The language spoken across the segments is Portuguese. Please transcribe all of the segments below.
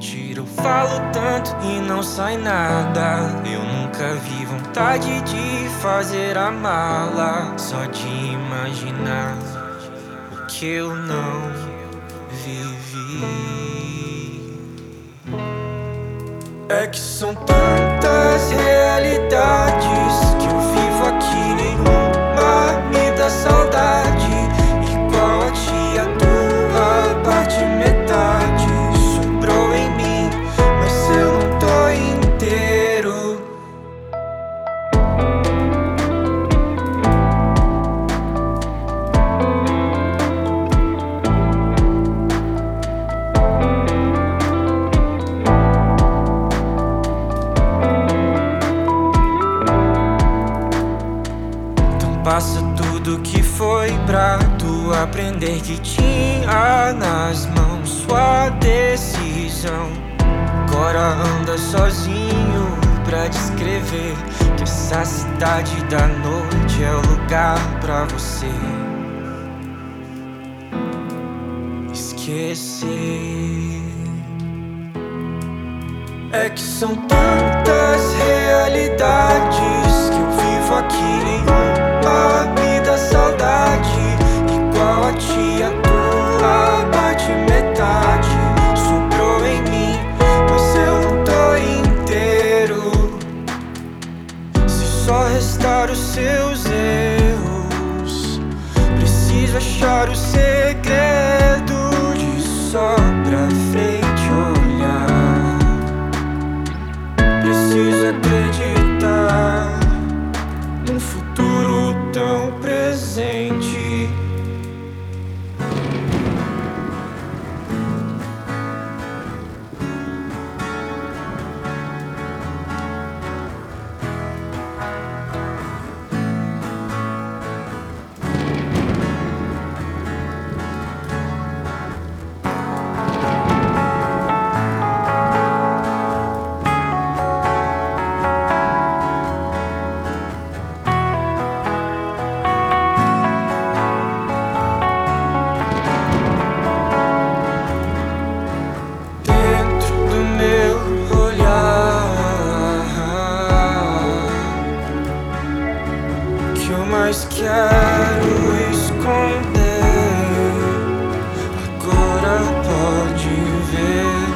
mentira. Eu falo tanto e não sai nada. Eu nunca vi vontade de fazer a mala, só de imaginar o que eu não vivi. É que são tantas realidades que eu vivo aqui, nenhuma me dá saudade. Igual a ti, a tua parte metade sobrou em mim, mas eu não tô inteiro. Passa tudo que foi pra tu aprender que tinha nas mãos sua decisão. Agora anda sozinho pra descrever que essa cidade da noite é o lugar pra você esquecer. É que são tantas realidades que eu vivo aqui, nenhuma me dá saudade. Igual a ti, a tua parte metade sobrou em mim, mas eu não tô inteiro. Se só restar os seus erros, preciso achar o segredo de só pra frente olhar. Preciso acreditar num futuro tão presente. Mas quero esconder, agora pode ver.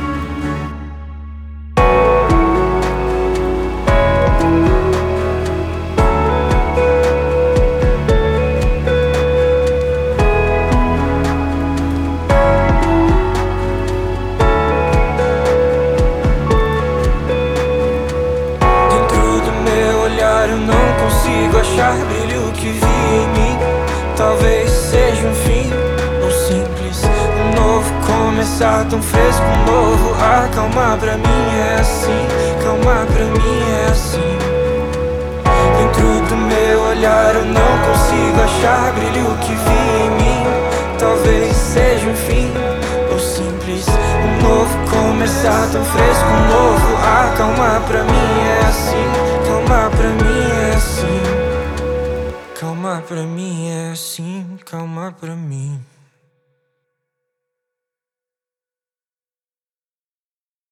Dentro do meu olhar eu não consigo achar brilho que vi em mim. Talvez seja um fim ou simples um novo começar, tão fresco, um novo ar. Calma, pra mim é assim, calma, pra mim é assim. Dentro do meu olhar eu não consigo achar brilho que vi em mim. Talvez seja um fim ou simples um novo começar, tão fresco, um novo ar. Calma, pra mim é assim, calma, pra mim é assim. Calma, pra mim é assim, calma pra mim.